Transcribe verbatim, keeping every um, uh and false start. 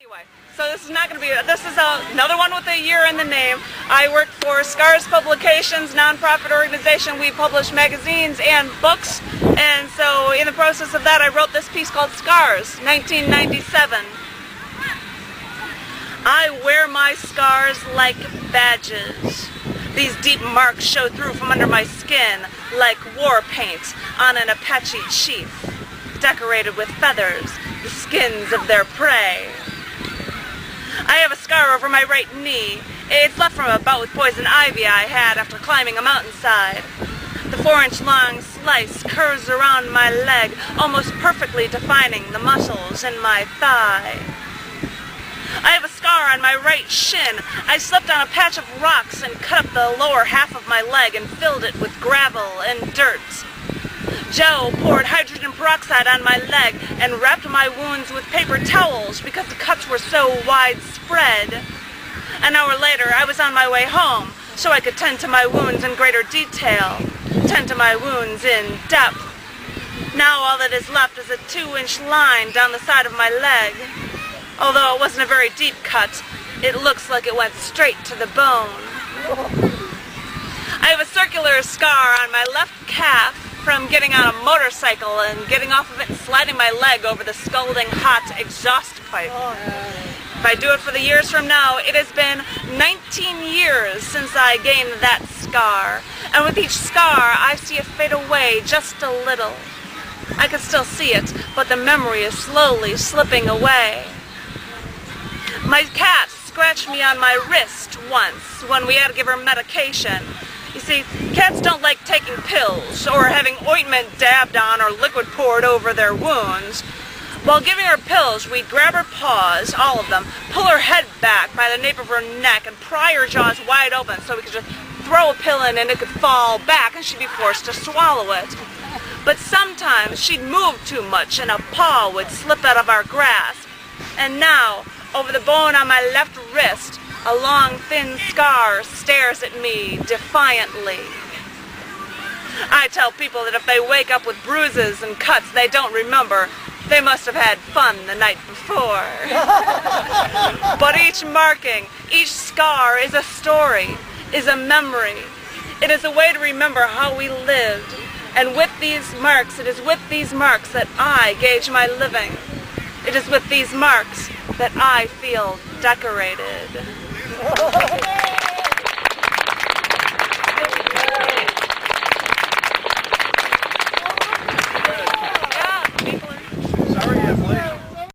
Anyway, so this is not going to be, this is a, another one with a year in the name. I work for Scars Publications, nonprofit organization. We publish magazines and books, and so in the process of that I wrote this piece called Scars, nineteen ninety-seven. I wear my scars like badges. These deep marks show through from under my skin like war paint on an Apache chief, decorated with feathers, the skins of their prey. I have a scar over my right knee. It's left from a bout with poison ivy I had after climbing a mountainside. The four-inch long slice curves around my leg, almost perfectly defining the muscles in my thigh. I have a scar on my right shin. I slipped on a patch of rocks and cut up the lower half of my leg and filled it with gravel and dirt. Joe poured hydrogen peroxide on my leg and wrapped my wounds with paper towels because the cuts were so widespread. An hour later, I was on my way home so I could tend to my wounds in greater detail, tend to my wounds in depth. Now all that is left is a two-inch line down the side of my leg. Although it wasn't a very deep cut, it looks like it went straight to the bone. I have a circular scar on my left calf from getting on a motorcycle and getting off of it and sliding my leg over the scalding hot exhaust pipe. If I do it for the years from now, it has been nineteen years since I gained that scar. And with each scar, I see it fade away just a little. I can still see it, but the memory is slowly slipping away. My cat scratched me on my wrist once when we had to give her medication. You see, cats don't like taking pills or having ointment dabbed on or liquid poured over their wounds. While giving her pills, we'd grab her paws, all of them, pull her head back by the nape of her neck and pry her jaws wide open so we could just throw a pill in and it could fall back and she'd be forced to swallow it. But sometimes she'd move too much and a paw would slip out of our grasp. And now, over the bone on my left wrist, a long, thin scar stares at me defiantly. I tell people that if they wake up with bruises and cuts they don't remember, they must have had fun the night before. But each marking, each scar is a story, is a memory. It is a way to remember how we lived. And with these marks, it is with these marks that I gauge my living. It is with these marks that I feel decorated.